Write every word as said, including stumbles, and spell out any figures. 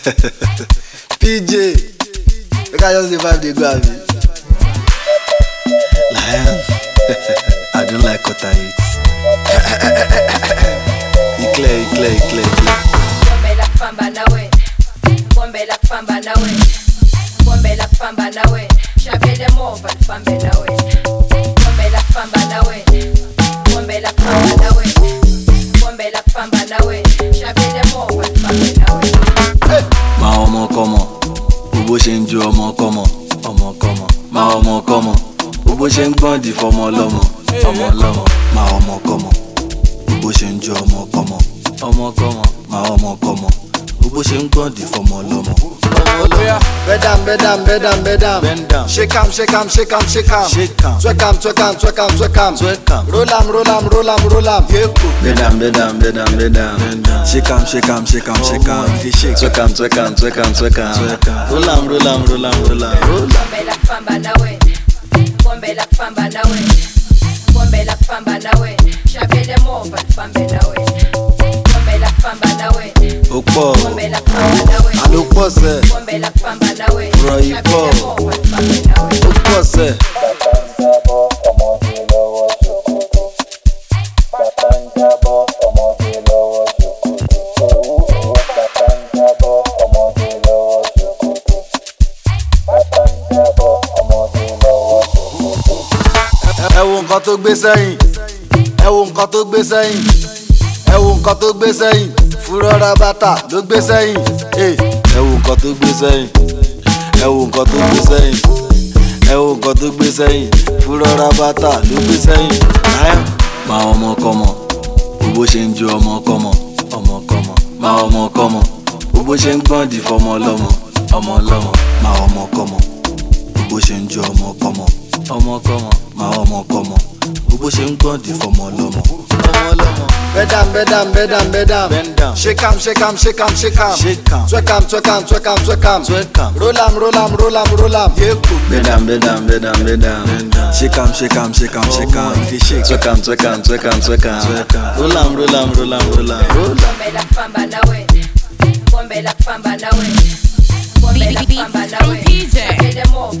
P J, make I just dey vibe dey go abi. Lion, I don't like what I eat. E clear, e clear, e clear, e clear. Bombe la famba nawe, bombe la famba nawe, bombe la famba nawe, chaque de mova fambe nawe, bombe la famba nawe, bombe la famba nawe, bombe la famba nawe, chaque de mova fambe nawe. Ma ọmọ kọ́mọ, bó ṣe ń ju ọmọ kọ́mọ, ọmọ kọ́mọ. Ma ọmọ kọ́mọ, bó ṣe ń gbọ́n di fọmọ lọ́mọ, ọmọ lọ́mọ. Ma ọmọ kọ́mọ, bó ṣe ń ju ọmọ kọ́mọ, ọmọ kọ́mọ. Ma ọmọ kọ́mọ, bó ṣe ń gbọ́n di fọmọ lọ́mọ, ọmọ lọ́mọ. Bend down, bend down, bend down, bend down. Bend down. Shake am, shake am, shake am, shake am. Shake am. Twerk am, twerk am, twerk am, twerk am. Twerk am. Roll am, roll am, roll am, roll am. Bend down, bend down, bend down, bend down. Shake am, shake am, shake am, shake am. Twerk am, twerk am, twerk am, twerk am. Roll am, roll am, roll am, roll am. Bombe la famba nawe, bombe la famba nawe, bombe la famba nawe, chaque de mova fambe nawe, bombe la famba nawe, Ó pọ̀, bombe la famba nawe, Àló pọ̀ sẹ́, bombe la famba nawe, Bro, you chaque pọ̀. de mova fambe nawe. ó pọ̀ sẹ́. Ẹ wo nǹkan tó gbé sẹ́yìn, ẹ wo nǹkan tó gbé sẹ́yìn, ẹ wo nǹkan tó gbé sẹ́yìn, fúrọ́ra bàtà ló gbé sẹ́yìn. ẹ wo nǹkan tó gbé sẹ́yìn, ẹ wo nǹkan tó gbé sẹ́yìn, ẹ wo nǹkan tó gbé sẹ́yìn, fúrọ́ra bàtà ló gbé sẹ́yìn. Ma ọmọ kọ́mọ, bó ṣe ń ju ọmọ kọ́mọ, ọmọ kọ́mọ. Ma ọmọ kọ́mọ, bó ṣe ń gbọ́n di fọmọ lọ́mọ, ọmọ lọ́mọ. Ma ọmọ kọ́mọ, bó ṣe ń ju ọmọ kọ́mọ, ọmọ kọ́mọ. Ma ọmọ kọ́mọ, bó ṣe ń gbọ́n di fọmọ lọ́mọ, ọmọ lọ́mọ. Bend down, bend down, bend down, bend down. Bend down. Shake am, shake am, shake am, shake am. Shake am. Twerk am, twerk am, twerk am, twerk am. Twerk am. Roll am, roll am, roll am, roll am. Bend down, bend down, bend down, bend down. Shake am, shake am, shake am, shake am. Twerk am, twerk am, twerk am, twerk am. Roll am, roll am, roll am, roll am. Bombe la famba nawe, bombe la famba nawe, bombe la famba nawe, chaque de mova